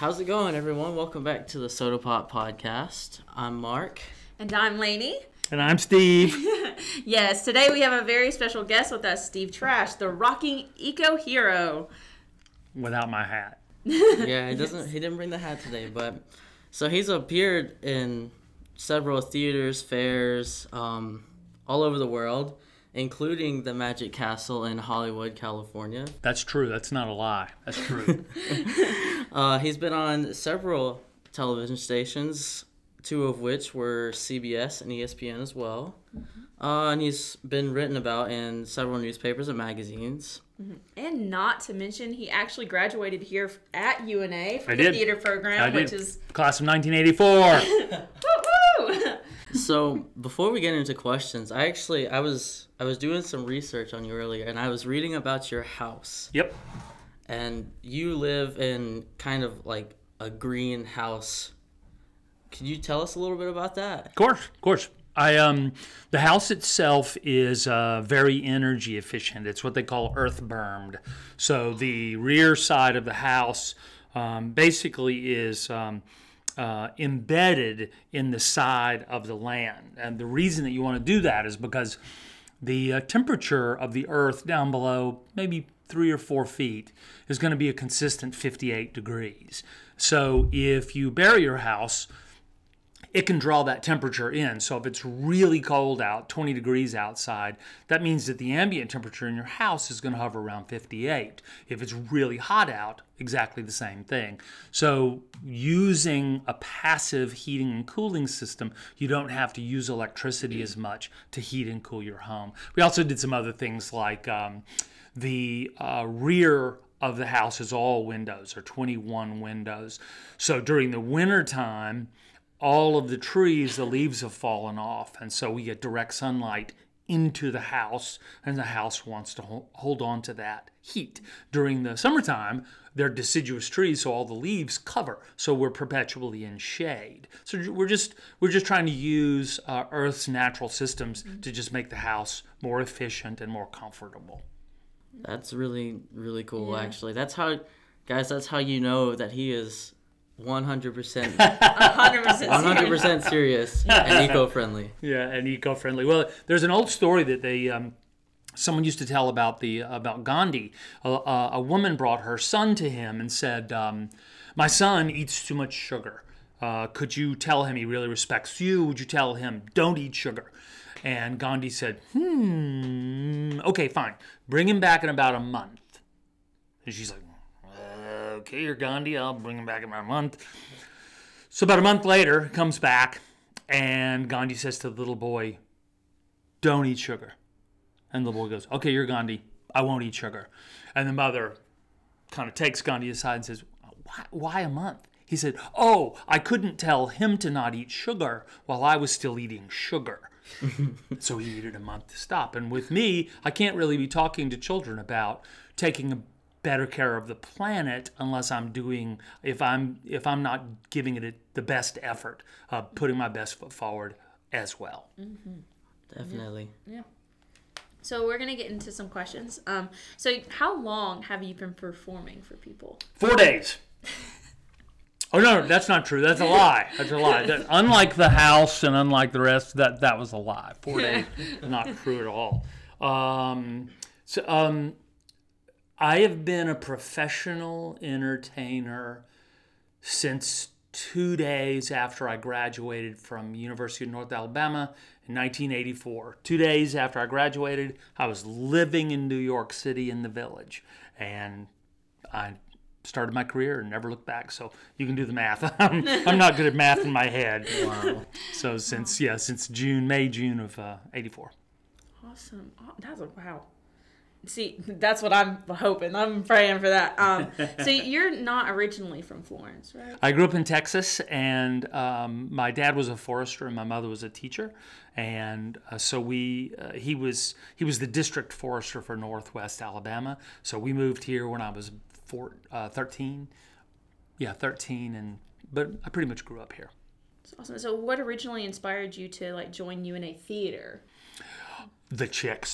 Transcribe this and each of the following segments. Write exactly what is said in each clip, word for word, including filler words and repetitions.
How's it going, everyone? Welcome back to the Soda Pop Podcast. I'm Mark. And I'm Lainey. And I'm Steve. Yes, today we have a very special guest with us, Steve Trash, the rocking eco hero. Without my hat. Yeah, he doesn't. He didn't bring the hat today, but so he's appeared in several theaters, fairs, um, all over the world, including the Magic Castle in Hollywood, California. That's true. That's not a lie. That's true. uh, he's been on several television stations, two of which were C B S and E S P N as well. Mm-hmm. Uh, and he's been written about in several newspapers and magazines. Mm-hmm. And not to mention, he actually graduated here at U N A for I the did. theater program, I which did. is... Class of nineteen eighty-four. Woo-woo! So before we get into questions, I actually I was I was doing some research on you earlier, and I was reading about your house. Yep. And you live in kind of like a greenhouse. Can you tell us a little bit about that? Of course, of course. I um, the house itself is uh, very energy efficient. It's what they call earth bermed. So the rear side of the house um, basically is um, uh, embedded in the side of the land. And the reason that you want to do that is because the uh, temperature of the earth down below, maybe three or four feet, is going to be a consistent fifty-eight degrees. So if you bury your house, it can draw that temperature in. So if it's really cold out, twenty degrees outside, that means that the ambient temperature in your house is going to hover around fifty-eight. If it's really hot out, exactly the same thing. So using a passive heating and cooling system, you don't have to use electricity as much to heat and cool your home. We also did some other things like um, the uh, rear of the house is all windows, or twenty-one windows. So during the winter time, all of the trees, the leaves have fallen off, and so we get direct sunlight into the house, and the house wants to hold on to that heat. During the summertime, they're deciduous trees, so all the leaves cover, so we're perpetually in shade. So we're just we're just trying to use uh, Earth's natural systems mm-hmm. to just make the house more efficient and more comfortable. That's really, really cool, Yeah. actually. That's how, guys, that's how you know that he is one hundred percent one hundred percent one hundred percent serious and eco-friendly. Yeah, and eco-friendly. Well, there's an old story that they um, someone used to tell about the about Gandhi. A, a, a woman brought her son to him and said, um, "My son eats too much sugar. Uh, could you tell him he really respects you? Would you tell him don't eat sugar?" And Gandhi said, "Hmm, okay, fine. Bring him back in about a month." And she's like, "Okay, you're Gandhi. I'll bring him back in about a month." So about a month later, he comes back, and Gandhi says to the little boy, "Don't eat sugar." And the little boy goes, "Okay, you're Gandhi. I won't eat sugar." And the mother kind of takes Gandhi aside and says, why, why a month? He said, "Oh, I couldn't tell him to not eat sugar while I was still eating sugar." So he needed a month to stop. And with me, I can't really be talking to children about taking a better care of the planet unless I'm doing, if I'm if I'm not giving it the best effort, uh, putting my best foot forward as well. Mm-hmm. Definitely. Yeah. yeah. So we're going to get into some questions. Um, so how long have you been performing for people? Four days. Oh, no, that's not true. That's a lie. That's a lie. That, unlike the house and unlike the rest, that, that was a lie. Four days is not true at all. Um, so, um, I have been a professional entertainer since two days after I graduated from University of North Alabama in nineteen eighty-four. Two days after I graduated, I was living in New York City in the Village, and I started my career and never looked back. So you can do the math. I'm, I'm not good at math in my head. Wow. So since yeah, since June, May, June of uh, eighty-four. Awesome. Oh, that's a wow. See, that's what I'm hoping. I'm praying for that. Um, so you're not originally from Florence, right? I grew up in Texas, and um, my dad was a forester, and my mother was a teacher, and uh, so we uh, he was he was the district forester for Northwest Alabama. So we moved here when I was four, uh, thirteen, yeah, thirteen, and but I pretty much grew up here. That's awesome. So what originally inspired you to like join U N A Theater? The chicks.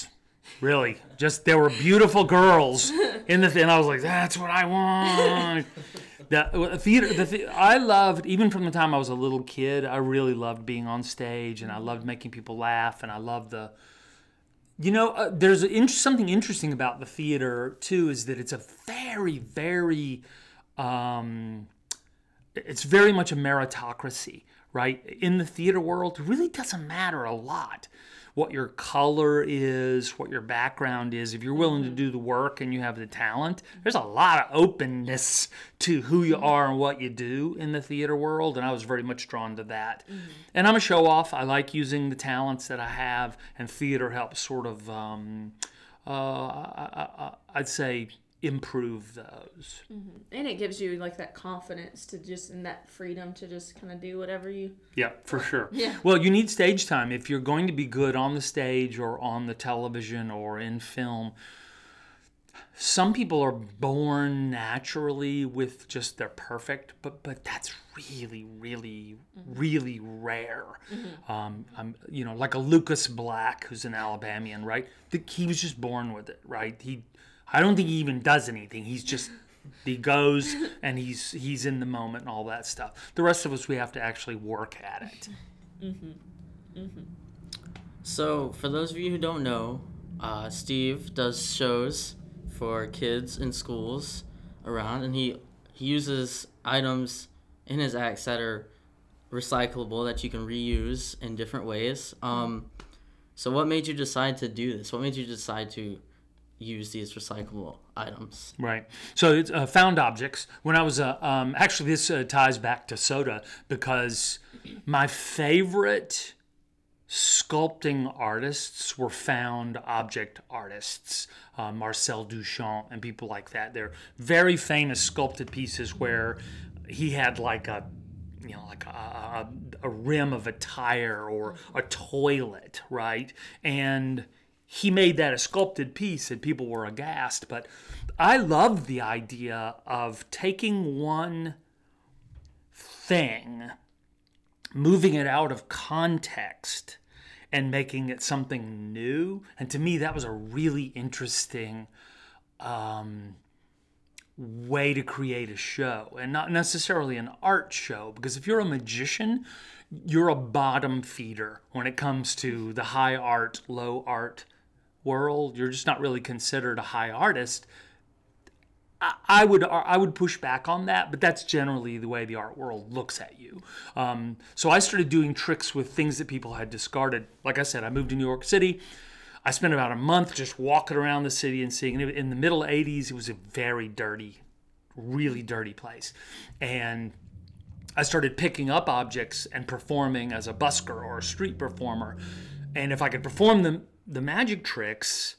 Really, just there were beautiful girls in the thing. And I was like, that's what I want. The theater, the, the I loved, even from the time I was a little kid, I really loved being on stage, and I loved making people laugh, and I loved the, you know, uh, there's a, in, something interesting about the theater too, is that it's a very, very, um, it's very much a meritocracy, right? In the theater world, it really doesn't matter a lot what your color is, what your background is. If you're willing to do the work and you have the talent, there's a lot of openness to who you are and what you do in the theater world, and I was very much drawn to that. Mm-hmm. And I'm a show-off. I like using the talents that I have, and theater helps sort of, um, uh, I, I, I'd say, improve those. Mm-hmm. And it gives you like that confidence to just, and that freedom to just kind of do whatever you yeah for sure yeah well, you need stage time if you're going to be good on the stage or on the television or in film. Some people are born naturally with just they're perfect, but but that's really really mm-hmm. really rare. Mm-hmm. um I'm, you know, like a Lucas Black, who's an Alabamian, right? He was just born with it, right? he I don't think he even does anything. He's just, he goes and he's he's in the moment and all that stuff. The rest of us, we have to actually work at it. Mm-hmm. Mm-hmm. So, for those of you who don't know, uh, Steve does shows for kids in schools around, and he, he uses items in his acts that are recyclable, that you can reuse in different ways. Um, so what made you decide to do this? What made you decide to use these recyclable items? Right. So it's uh, found objects. When I was uh, um, actually this uh, ties back to soda, because my favorite sculpting artists were found object artists, uh, Marcel Duchamp and people like that. They're very famous sculpted pieces where he had like a you know, like a, a, a rim of a tire or a toilet, right? And he made that a sculpted piece and people were aghast. But I love the idea of taking one thing, moving it out of context, and making it something new. And to me, that was a really interesting um, way to create a show, and not necessarily an art show, because if you're a magician, you're a bottom feeder when it comes to the high art, low art world. You're just not really considered a high artist. I, I would I would push back on that, but that's generally the way the art world looks at you. Um, so I started doing tricks with things that people had discarded. Like I said, I moved to New York City. I spent about a month just walking around the city and seeing it. In the middle eighties, it was a very dirty, really dirty place. And I started picking up objects and performing as a busker or a street performer. And if I could perform the, the magic tricks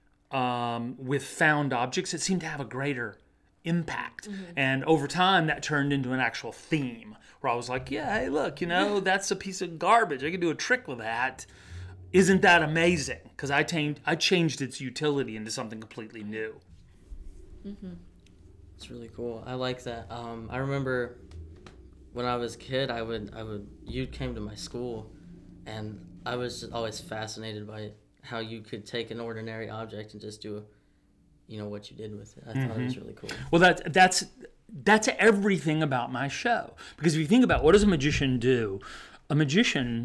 um, with found objects, it seemed to have a greater impact. Mm-hmm. And over time, that turned into an actual theme where I was like, yeah, hey, look, you know, that's a piece of garbage. I could do a trick with that. Isn't that amazing? Because I, tamed, I changed its utility into something completely new. Mm-hmm. It's really cool. I like that. Um, I remember when I was a kid, I would, I would, you came to my school, and I was just always fascinated by how you could take an ordinary object and just do, a, you know, what you did with it. I mm-hmm. thought it was really cool. Well, that, that's that's everything about my show. Because if you think about what does a magician do, a magician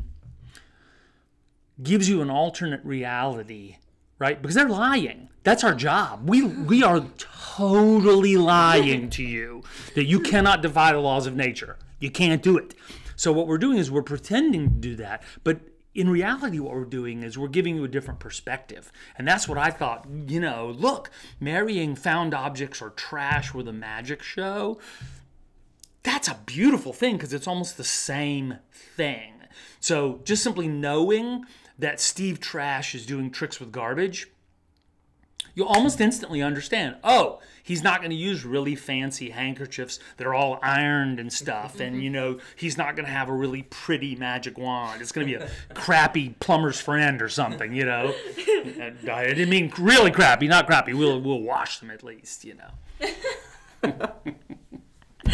gives you an alternate reality, right? Because they're lying. That's our job. We we are totally lying to you that you cannot defy the laws of nature. You can't do it. So what we're doing is we're pretending to do that, but in reality what we're doing is we're giving you a different perspective. And that's what I thought, you know, look, marrying found objects or trash with a magic show, that's a beautiful thing because it's almost the same thing. So just simply knowing that Steve Trash is doing tricks with garbage, you'll almost instantly understand, oh, he's not going to use really fancy handkerchiefs that are all ironed and stuff, and, you know, he's not going to have a really pretty magic wand. It's going to be a crappy plumber's friend or something, you know. And I didn't mean really crappy, not crappy. We'll, we'll wash them at least, you know.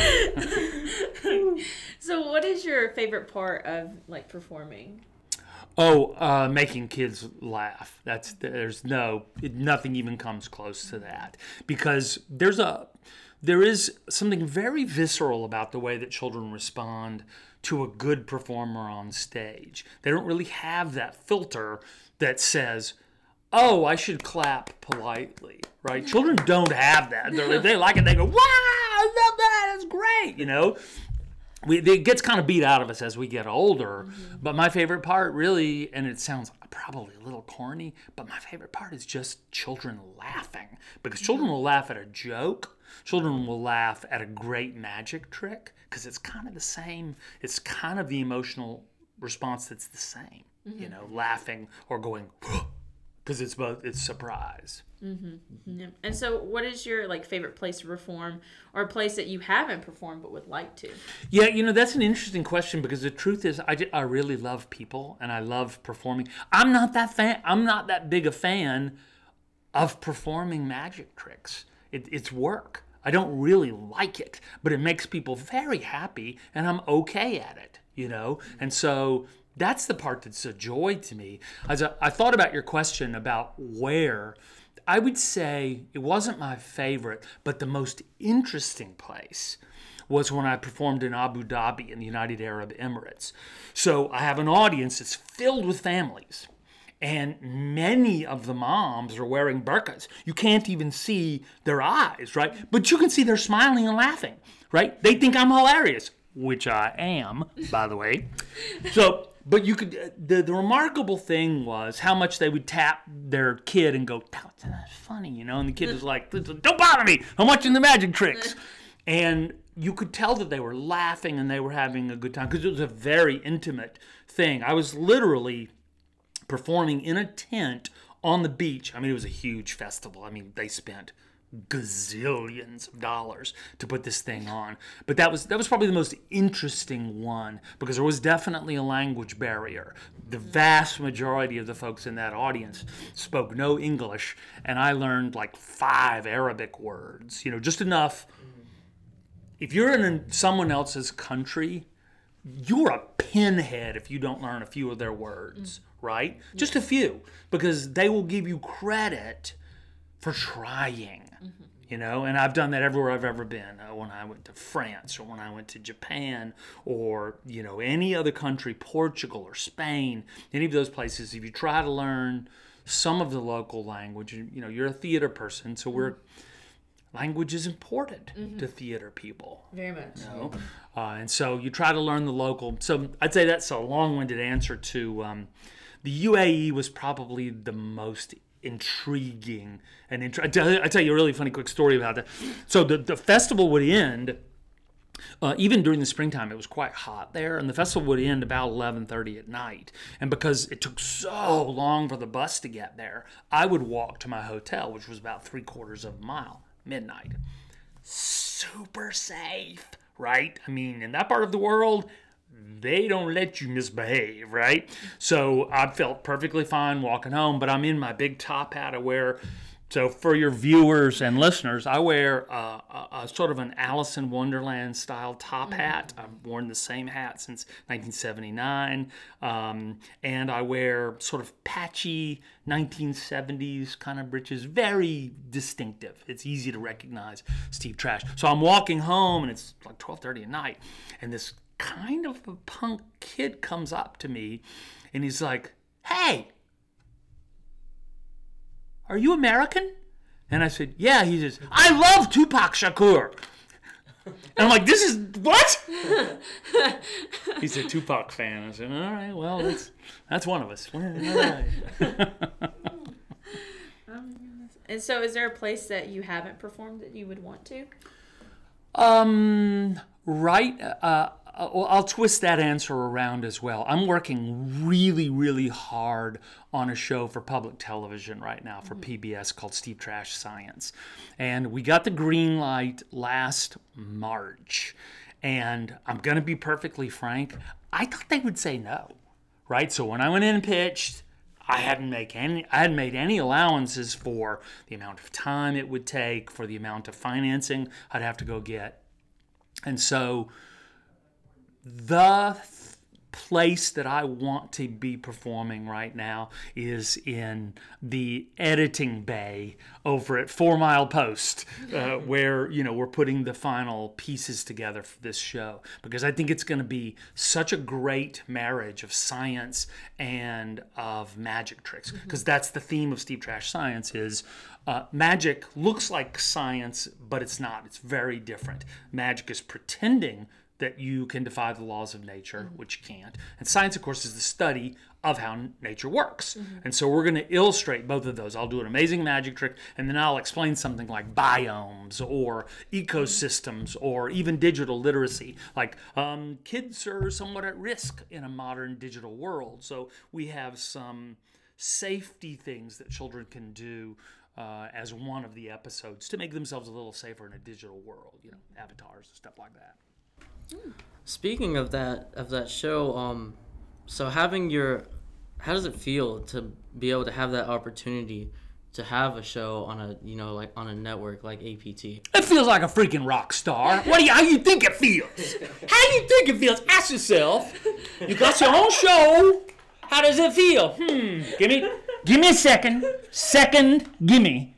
So what is your favorite part of, like, performing? Oh, uh, making kids laugh. That's there's no nothing even comes close to that because there's a there is something very visceral about the way that children respond to a good performer on stage. They don't really have that filter that says, "Oh, I should clap politely." Right? Children don't have that. They're, they like it. They go, "Wow, I love that. That's great." You know. We, it gets kind of beat out of us as we get older. Mm-hmm. But my favorite part really, and it sounds probably a little corny, but my favorite part is just children laughing. Because children will laugh at a joke. Children will laugh at a great magic trick. Because it's kind of the same. It's kind of the emotional response that's the same. Mm-hmm. You know, laughing or going, because it's both, it's surprise. Mm-hmm. Yeah. And so what is your like favorite place to perform or a place that you haven't performed but would like to? Yeah, you know, that's an interesting question because the truth is I, I really love people and I love performing. I'm not that fan. I'm not that big a fan of performing magic tricks. It, it's work. I don't really like it, but it makes people very happy and I'm okay at it, you know? And so that's the part that's a joy to me. As I, I thought about your question about where, I would say it wasn't my favorite, but the most interesting place was when I performed in Abu Dhabi in the United Arab Emirates. So I have an audience that's filled with families, and many of the moms are wearing burqas. You can't even see their eyes, right? But you can see they're smiling and laughing, right? They think I'm hilarious, which I am, by the way. So... But you could. The, the remarkable thing was how much they would tap their kid and go, "That's funny," you know. And the kid was like, "Don't bother me! I'm watching the magic tricks." And you could tell that they were laughing and they were having a good time because it was a very intimate thing. I was literally performing in a tent on the beach. I mean, it was a huge festival. I mean, they spent gazillions of dollars to put this thing on, but that was that was probably the most interesting one because there was definitely a language barrier. The vast majority of the folks in that audience spoke no English, and I learned like five Arabic words, you know, just enough. If you're in someone else's country, you're a pinhead if you don't learn a few of their words, right? Just a few, because they will give you credit for trying, mm-hmm. you know, and I've done that everywhere I've ever been. Uh, when I went to France or when I went to Japan or, you know, any other country, Portugal or Spain, any of those places, if you try to learn some of the local language, you know, you're a theater person, so we're, mm-hmm. language is important mm-hmm. to theater people. Very much. You know? uh, and so you try to learn the local. So I'd say that's a long-winded answer to um, the U A E was probably the most intriguing and int- I, tell, I tell you a really funny quick story about that. So the, the festival would end uh, even during the springtime. It was quite hot there, and the festival would end about eleven thirty at night. And because it took so long for the bus to get there, I would walk to my hotel, which was about three quarters of a mile, midnight. Super safe, right? I mean, in that part of the world, they don't let you misbehave, right? So I felt perfectly fine walking home, but I'm in my big top hat I wear. So for your viewers and listeners, I wear uh, a, a sort of an Alice in Wonderland style top mm-hmm. hat. I've worn the same hat since nineteen seventy-nine. Um, and I wear sort of patchy nineteen seventies kind of breeches, very distinctive. It's easy to recognize Steve Trash. So I'm walking home and it's like twelve thirty at night, and this kind of a punk kid comes up to me and he's like, "Hey, are you American?" And I said, "Yeah." He says, "I love Tupac Shakur." And I'm like, "This is what?" He's a Tupac fan. I said, "All right, well, that's that's one of us." All right. And so is there a place that you haven't performed that you would want to? Um, right. Uh, I'll twist that answer around as well. I'm working really, really hard on a show for public television right now for mm-hmm. P B S called Steve Trash Science. And we got the green light last March. And I'm going to be perfectly frank, I thought they would say no, right? So when I went in and pitched, I hadn't make any I hadn't made any allowances for the amount of time it would take, for the amount of financing I'd have to go get. And so the place that I want to be performing right now is in the editing bay over at Four Mile Post, uh, where, you know, we're putting the final pieces together for this show, because I think it's going to be such a great marriage of science and of magic tricks, because mm-hmm. that's the theme of Steve Trash Science is uh, magic looks like science, but it's not. It's very different. Magic is pretending that you can defy the laws of nature, mm-hmm. which you can't. And science, of course, is the study of how nature works. Mm-hmm. And so we're going to illustrate both of those. I'll do an amazing magic trick, and then I'll explain something like biomes or ecosystems or even digital literacy. Like um, kids are somewhat at risk in a modern digital world. So we have some safety things that children can do uh, as one of the episodes to make themselves a little safer in a digital world, you know, avatars and stuff like that. Speaking of that of that show, um, so having your, how does it feel to be able to have that opportunity to have a show on a, you know, like on a network like A P T? It feels like a freaking rock star. What do you? How you think it feels? How do you think it feels? Ask yourself. You got your own show. How does it feel? Hmm. Give me, give me a second. Second. Gimme.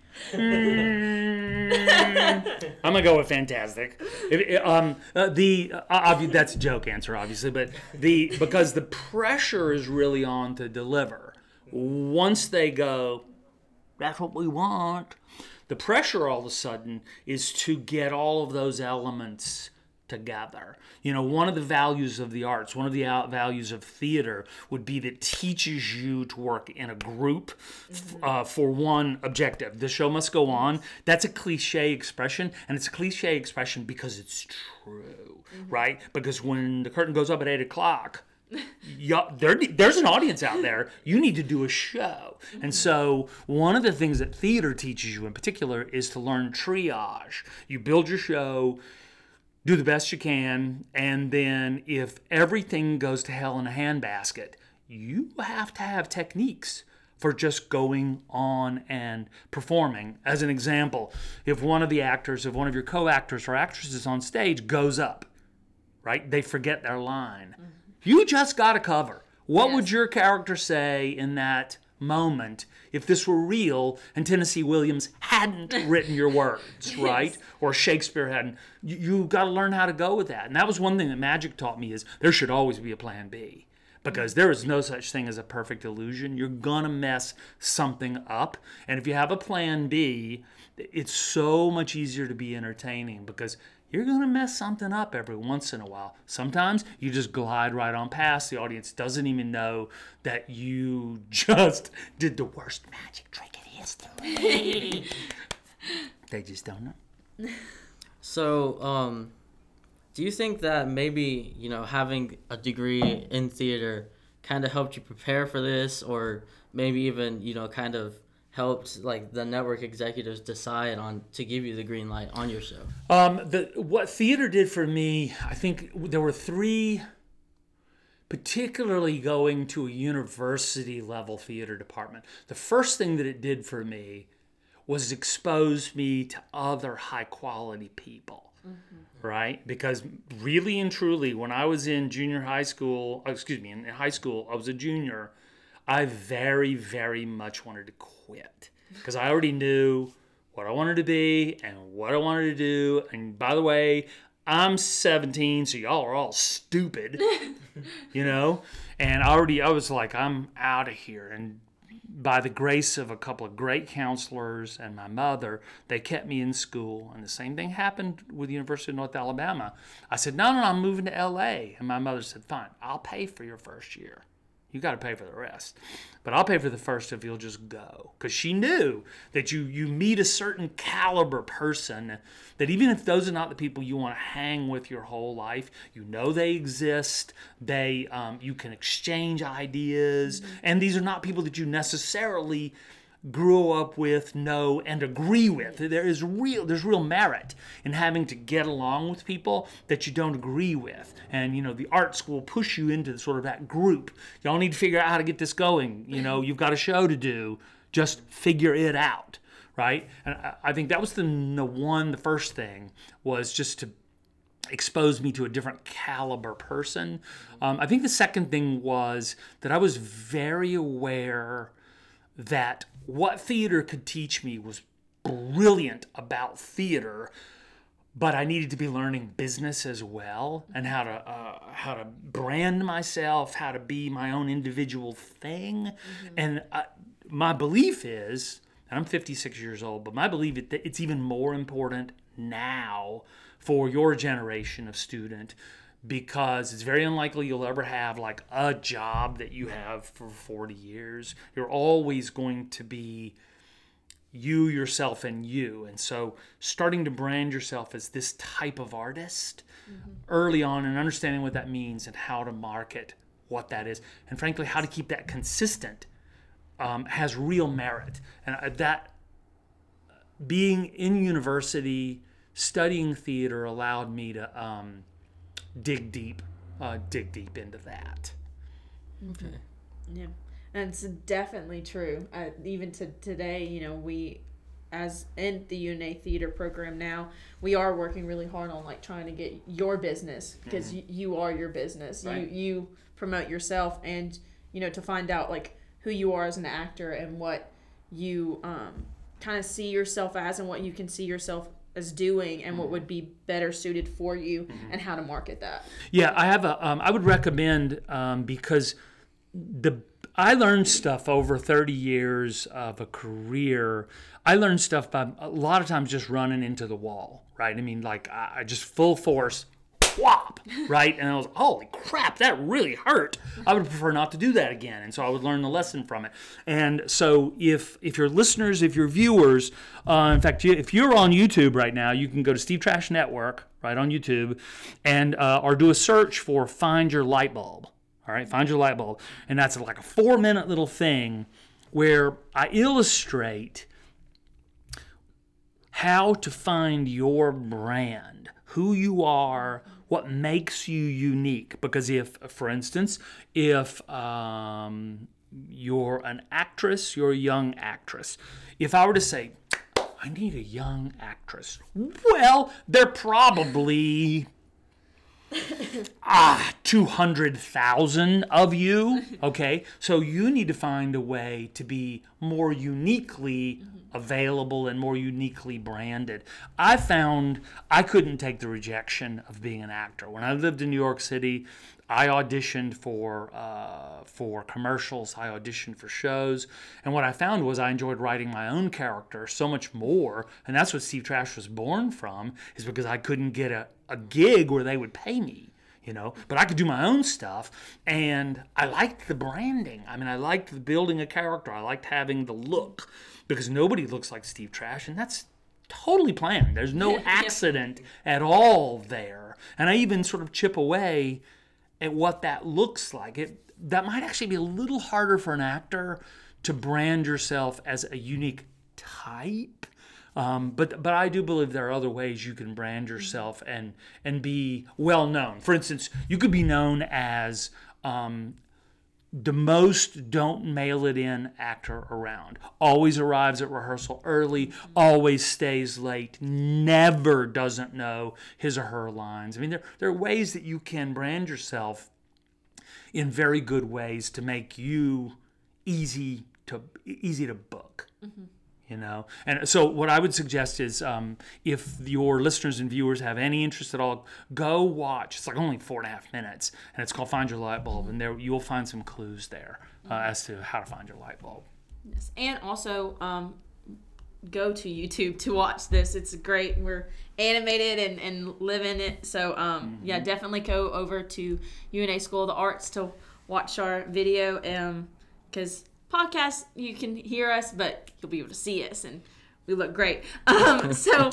Mm, I'm gonna go with fantastic. If, if, um, uh, the uh, obvi- that's a joke answer, obviously, but the because the pressure is really on to deliver. Once they go, that's what we want. The pressure all of a sudden is to get all of those elements together. You know, one of the values of the arts, one of the out values of theater would be that it teaches you to work in a group mm-hmm. uh, for one objective. The show must go on. That's a cliche expression, and it's a cliche expression because it's true, mm-hmm. right? Because when the curtain goes up at eight o'clock, yeah, there, there's an audience out there. You need to do a show. Mm-hmm. And so one of the things that theater teaches you in particular is to learn triage. You build your show, do the best you can, and then if everything goes to hell in a handbasket, you have to have techniques for just going on and performing. As an example, if one of the actors, if one of your co-actors or actresses on stage goes up, right, they forget their line. Mm-hmm. You just got to cover. What yes. would your character say in that moment if this were real and Tennessee Williams hadn't written your words, right? Yes. Or Shakespeare hadn't. You, you got to learn how to go with that. And that was one thing that magic taught me is there should always be a plan B. Because there is no such thing as a perfect illusion. You're going to mess something up. And if you have a plan B, it's so much easier to be entertaining because you're going to mess something up every once in a while. Sometimes you just glide right on past. The audience doesn't even know that you just did the worst magic trick in history. They just don't know. So, um, do you think that maybe, you know, having a degree in theater kind of helped you prepare for this, or maybe even, you know, kind of helped like the network executives decide on to give you the green light on your show? Um, the what theater did for me, I think there were three, particularly going to a university level theater department. The first thing that it did for me was expose me to other high quality people. Mm-hmm. Right? Because really and truly, when I was in junior high school, excuse me, in high school, I was a junior, I very, very much wanted to quit. Because I already knew what I wanted to be and what I wanted to do. And by the way, I'm seventeen, so y'all are all stupid, you know? And I already, I was like, I'm out of here. And by the grace of a couple of great counselors and my mother, they kept me in school. And the same thing happened with the University of North Alabama. I said, no, no, no, I'm moving to L A. And my mother said, fine, I'll pay for your first year. You got to pay for the rest. But I'll pay for the first if you'll just go. Because she knew that you, you meet a certain caliber person that even if those are not the people you want to hang with your whole life, you know they exist. They um, you can exchange ideas. Mm-hmm. And these are not people that you necessarily grew up with, know, and agree with. There is real, there's real merit in having to get along with people that you don't agree with. And, you know, the arts will push you into sort of that group. Y'all need to figure out how to get this going. You know, you've got a show to do. Just figure it out, right? And I think that was the, the one, the first thing was just to exposed me to a different caliber person. Um, I think the second thing was that I was very aware that what theater could teach me was brilliant about theater, but I needed to be learning business as well, and how to uh, how to brand myself, how to be my own individual thing. Mm-hmm. And I, my belief is, and I'm fifty-six years old, but my belief is that it's even more important now for your generation of student, because it's very unlikely you'll ever have like a job that you have for forty years. You're always going to be you, yourself, and you. And so starting to brand yourself as this type of artist mm-hmm. early on, and understanding what that means and how to market what that is, and frankly how to keep that consistent, um, has real merit. And that being in university studying theater allowed me to um, dig deep, uh, dig deep into that. Okay. Yeah, and it's definitely true. Uh, even to today, you know, we, as in the U N A theater program now, we are working really hard on like trying to get your business, because mm-hmm. y- you are your business. Right. You you promote yourself, and you know, to find out like who you are as an actor and what you um kind of see yourself as, and what you can see yourself as doing, and what would be better suited for you, mm-hmm. and how to market that. Yeah, I have a. Um, I would recommend um, because the I learned stuff over thirty years of a career. I learned stuff by a lot of times just running into the wall, right? I mean, like I, I just full force, whop, right? And I was, holy crap, that really hurt. I would prefer not to do that again. And so I would learn the lesson from it. And so if if your listeners, if your viewers, uh, in fact, if you're on YouTube right now, you can go to Steve Trash Network, right, on YouTube, and uh, or do a search for Find Your Light Bulb. All right, Find Your Light Bulb. And that's like a four-minute little thing where I illustrate how to find your brand, who you are, what makes you unique. Because if, for instance, if um, you're an actress, you're a young actress. If I were to say, I need a young actress, well, they're probably ah, two hundred thousand of you, okay? So you need to find a way to be more uniquely available and more uniquely branded. I found I couldn't take the rejection of being an actor. When I lived in New York City, I auditioned for uh, for commercials, I auditioned for shows, and what I found was I enjoyed writing my own character so much more, and that's what Steve Trash was born from, is because I couldn't get a, a gig where they would pay me, you know, but I could do my own stuff, and I liked the branding. I mean, I liked building a character, I liked having the look, because nobody looks like Steve Trash, and that's totally planned. There's no accident at all there, and I even sort of chip away at what that looks like. It that might actually be a little harder for an actor to brand yourself as a unique type, um, but but I do believe there are other ways you can brand yourself and and be well known. For instance, you could be known as um, the most don't mail it in actor around. Always arrives at rehearsal early, always stays late, never doesn't know his or her lines. I mean, there, there are ways that you can brand yourself in very good ways to make you easy to easy to book. Mm-hmm. You know, and so what I would suggest is um, if your listeners and viewers have any interest at all, go watch. It's like only four and a half minutes, and it's called Find Your Light Bulb, and there you'll find some clues there uh, as to how to find your light bulb. Yes, and also um, go to YouTube to watch this. It's great. We're animated and, and live in it. So um, mm-hmm. yeah, definitely go over to U N A School of the Arts to watch our video, because um, podcast you can hear us, but you'll be able to see us, and we look great. Um, so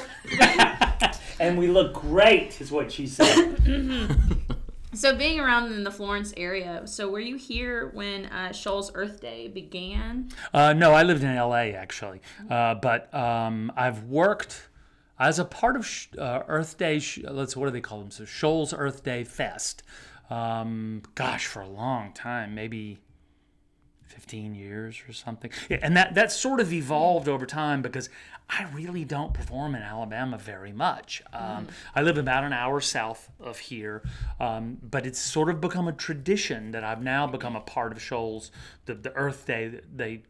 and we look great is what she said. Mm-hmm. So being around in the Florence area, so were you here when uh, Shoals Earth Day began? Uh, no, I lived in L A actually, uh, but um, I've worked as a part of sh- uh, Earth Day. Sh- let's what do they call them? So Shoals Earth Day Fest. Um, gosh, for a long time, maybe fifteen years or something. Yeah, and that, that sort of evolved over time because I really don't perform in Alabama very much. Um, mm. I live about an hour south of here, um, but it's sort of become a tradition that I've now become a part of Shoals, the, the Earth Day, they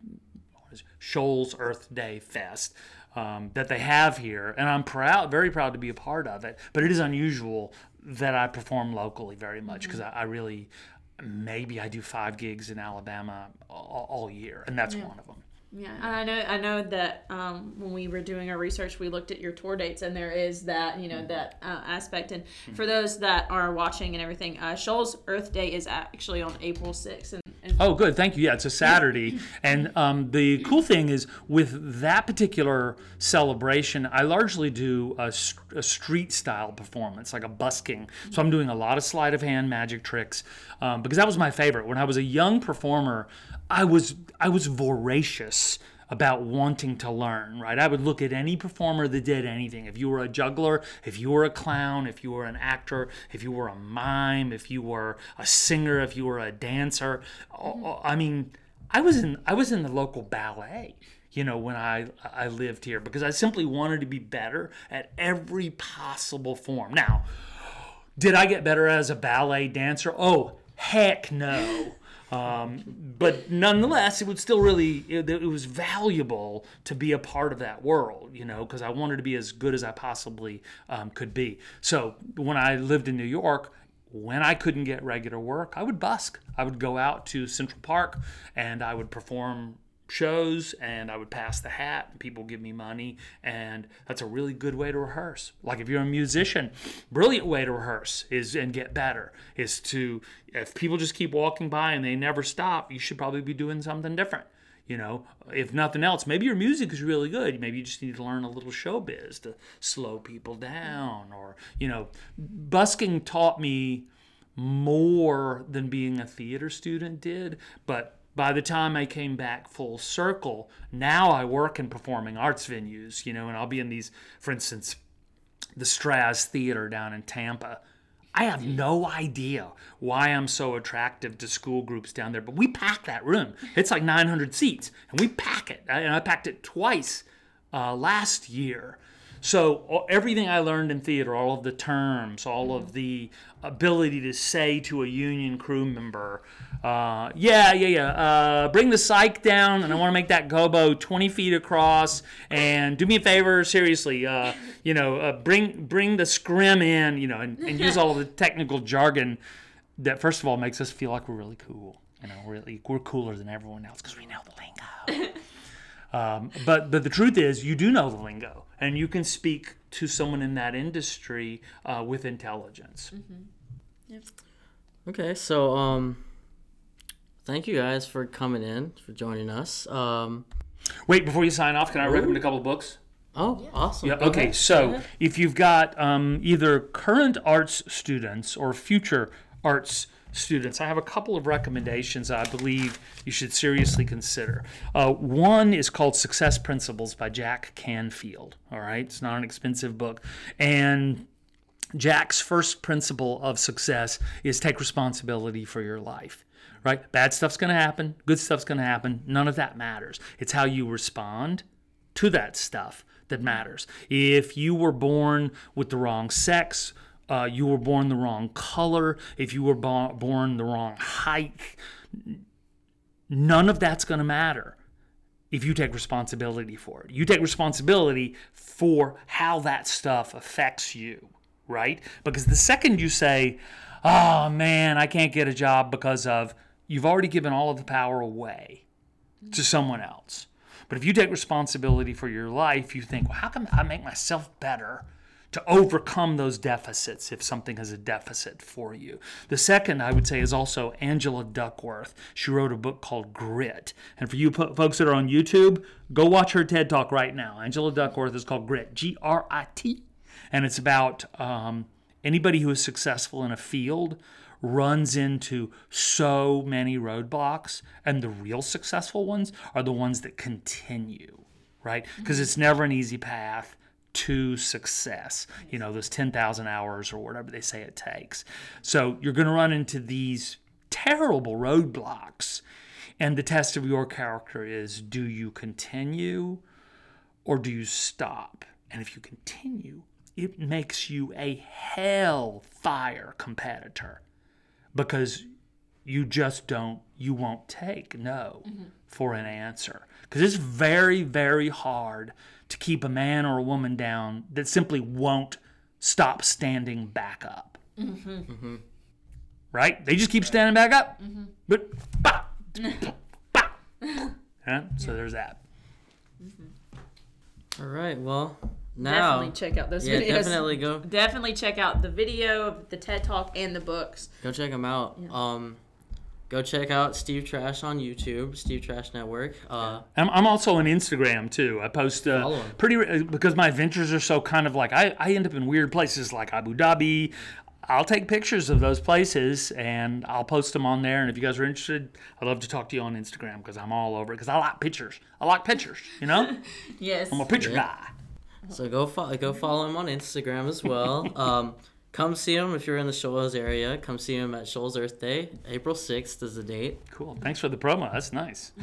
Shoals Earth Day Fest um, that they have here, and I'm proud, very proud to be a part of it. But it is unusual that I perform locally very much because mm-hmm. I, I really, maybe I do five gigs in Alabama all, all year, and that's yeah. one of them. Yeah, and I know I know that um, when we were doing our research, we looked at your tour dates, and there is that you know mm-hmm. that uh, aspect. And mm-hmm. for those that are watching and everything, uh, Shoals Earth Day is actually on April sixth. And, and oh, good, thank you. Yeah, it's a Saturday, and um, the cool thing is with that particular celebration, I largely do a, a street style performance, like a busking. So I'm doing a lot of sleight of hand magic tricks um, because that was my favorite when I was a young performer. I was I was voracious about wanting to learn, right? I would look at any performer that did anything. If you were a juggler, if you were a clown, if you were an actor, if you were a mime, if you were a singer, if you were a dancer. I mean, I was in I was in the local ballet, you know, when I I lived here because I simply wanted to be better at every possible form. Now, did I get better as a ballet dancer? Oh, heck no. Um, but nonetheless, it would still really, it, it was valuable to be a part of that world, you know, because I wanted to be as good as I possibly um, could be. So when I lived in New York, when I couldn't get regular work, I would busk. I would go out to Central Park and I would perform shows and I would pass the hat and people give me money, and that's a really good way to rehearse. Like if you're a musician, brilliant way to rehearse is and get better is to, if people just keep walking by and they never stop, you should probably be doing something different. You know, if nothing else, maybe your music is really good. Maybe you just need to learn a little showbiz to slow people down. Or, you know, busking taught me more than being a theater student did, but by the time I came back full circle, now I work in performing arts venues, you know, and I'll be in these, for instance, the Straz Theater down in Tampa. I have no idea why I'm so attractive to school groups down there, but we pack that room. It's like nine hundred seats, and we pack it. And I packed it twice uh, last year. So everything I learned in theater, all of the terms, all of the ability to say to a union crew member, uh, yeah, yeah, yeah, uh, bring the psych down, and I want to make that gobo twenty feet across, and do me a favor, seriously, uh, you know, uh, bring bring the scrim in, you know, and, and use all of the technical jargon that, first of all, makes us feel like we're really cool. You know, really, we're cooler than everyone else because we know the lingo. Um, but but the truth is, you do know the lingo, and you can speak to someone in that industry uh, with intelligence. Mm-hmm. Yep. Okay, so um, thank you guys for coming in, for joining us. Um, Wait, before you sign off, can I recommend a couple of books? Oh, yeah. Awesome. Yeah. Okay, ahead. so if you've got um, either current arts students or future arts students, I have a couple of recommendations I believe you should seriously consider. Uh, one is called Success Principles by Jack Canfield. All right, it's not an expensive book. And Jack's first principle of success is take responsibility for your life. Right? Bad stuff's going to happen. Good stuff's going to happen. None of that matters. It's how you respond to that stuff that matters. If you were born with the wrong sex, Uh, you were born the wrong color, if you were bo- born the wrong height, none of that's going to matter if you take responsibility for it. You take responsibility for how that stuff affects you, right? Because the second you say, oh man, I can't get a job because of, you've already given all of the power away to someone else. But if you take responsibility for your life, you think, well, how can I make myself better to overcome those deficits if something is a deficit for you? The second, I would say, is also Angela Duckworth. She wrote a book called Grit. And for you po- folks that are on YouTube, go watch her TED Talk right now. Angela Duckworth is called Grit, G R I T. And it's about um, anybody who is successful in a field runs into so many roadblocks, and the real successful ones are the ones that continue, right? Because it's never an easy path to success, you know, those ten thousand hours or whatever they say it takes. So you're going to run into these terrible roadblocks. And the test of your character is, do you continue or do you stop? And if you continue, it makes you a hellfire competitor because you just don't, you won't take no mm-hmm. for an answer. Because it's very, very hard to keep a man or a woman down that simply won't stop standing back up. Mm-hmm. Mm-hmm. Right? They just keep standing back up. Mm-hmm. But, bah, bah. Yeah, so there's that. Mm-hmm. All right, well, now. Definitely check out those yeah, videos. definitely go. Definitely check out the video of the TED Talk and the books. Go check them out. Yeah. Um, Go check out Steve Trash on YouTube, Steve Trash Network. Uh, I'm, I'm also on Instagram too. I post uh, pretty because my adventures are so kind of like I, I end up in weird places like Abu Dhabi. I'll take pictures of those places and I'll post them on there. And if you guys are interested, I'd love to talk to you on Instagram because I'm all over it because I like pictures. I like pictures, you know? Yes. I'm a picture yeah. guy. So go fo- go follow him on Instagram as well. Um, Come see him if you're in the Shoals area. Come see him at Shoals Earth Day. April sixth is the date. Cool. Thanks for the promo. That's nice.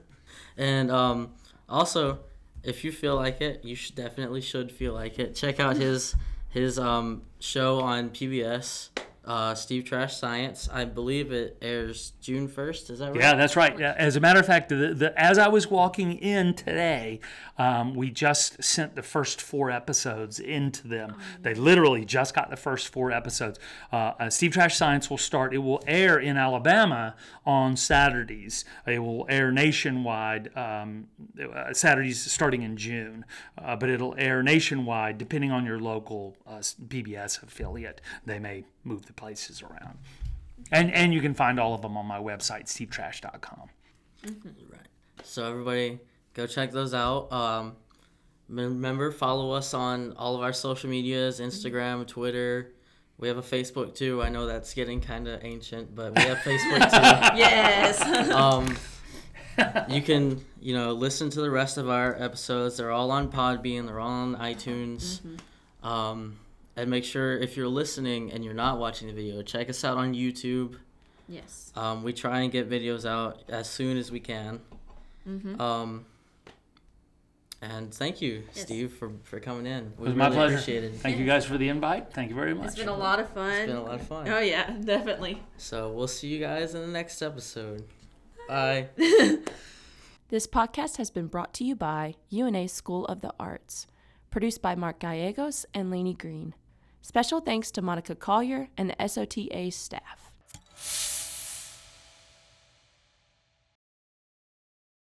And um, also, if you feel like it, you should definitely should feel like it. Check out his his um, show on P B S, uh, Steve Trash Science. I believe it airs June first. Is that right? Yeah, that's right. Yeah. As a matter of fact, the, the, as I was walking in today, um, we just sent the first four episodes into them. Oh, yeah. They literally just got the first four episodes. Uh, uh, Steve Trash Science will start. It will air in Alabama on Saturdays. It will air nationwide um, uh, Saturdays starting in June, uh, but it'll air nationwide depending on your local uh, P B S affiliate. They may move the places around. And and you can find all of them on my website, steve trash dot com. Mm-hmm. Right. So everybody, go check those out. Um, remember, follow us on all of our social medias, Instagram, Twitter. We have a Facebook too. I know that's getting kind of ancient, but we have Facebook too. Yes. um, you can, you know, listen to the rest of our episodes. They're all on Podbean. They're all on iTunes. Mm-hmm. Um, and make sure if you're listening and you're not watching the video, check us out on YouTube. Yes. Um, we try and get videos out as soon as we can. Mm-hmm. Um, and thank you, yes. Steve, for, for coming in. We it was really my pleasure. Appreciate it. Thank yeah. you guys for the invite. Thank you very much. It's been a lot of fun. It's been a lot of fun. Oh, yeah, definitely. So we'll see you guys in the next episode. Bye. This podcast has been brought to you by U N A School of the Arts. Produced by Mark Gallegos and Lainey Green. Special thanks to Monica Collier and the S O T A staff.